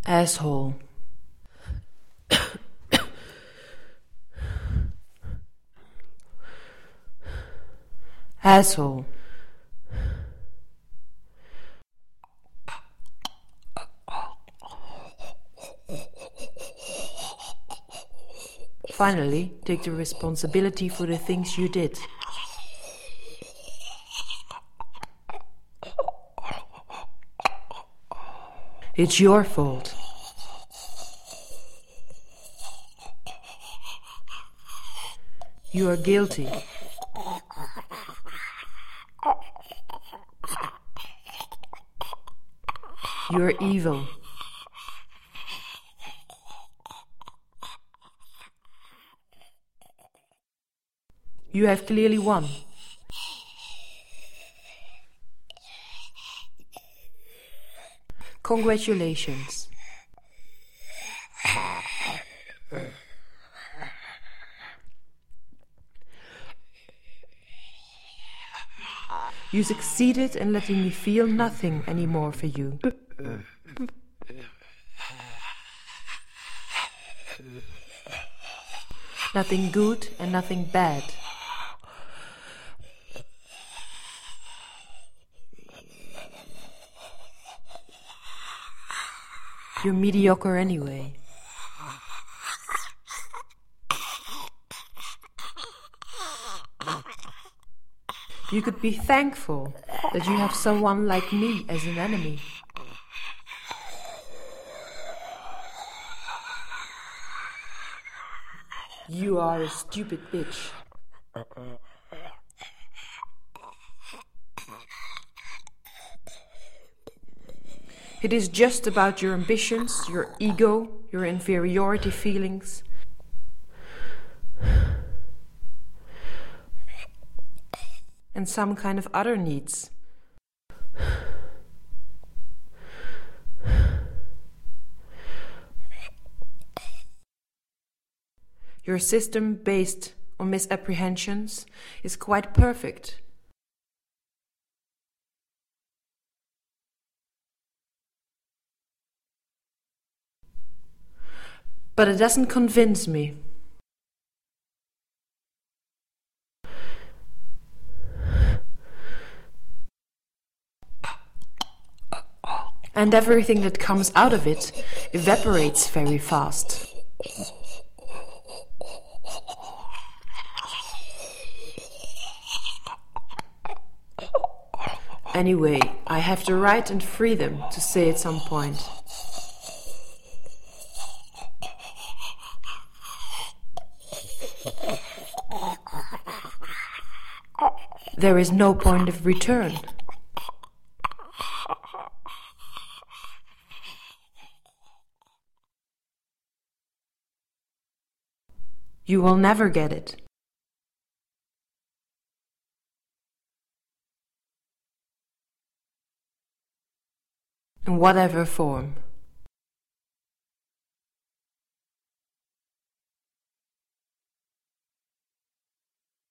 Asshole. Asshole. Finally, take the responsibility for the things you did. It's your fault. You are guilty. You are evil. You have clearly won. Congratulations. You succeeded in letting me feel nothing anymore for you. Nothing good and nothing bad. You're mediocre anyway. You could be thankful that you have someone like me as an enemy. You are a stupid bitch. It is just about your ambitions, your ego, your inferiority feelings. And some kind of other needs. Your system based on misapprehensions is quite perfect. But it doesn't convince me. And everything that comes out of it evaporates very fast. Anyway, I have the right and freedom to say at some point. There is no point of return. You will never get it. In whatever form.